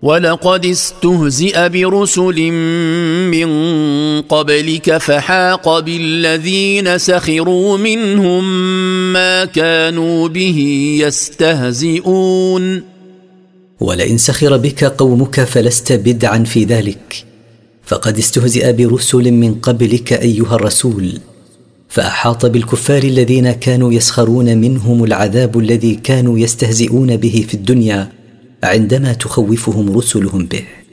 ولقد استهزئ برسل من قبلك فحاق بالذين سخروا منهم ما كانوا به يستهزئون. ولئن سخر بك قومك فلست بدعا في ذلك، فقد استهزئ برسل من قبلك أيها الرسول، فأحاط بالكفار الذين كانوا يسخرون منهم العذاب الذي كانوا يستهزئون به في الدنيا عندما تخوفهم رسلهم به.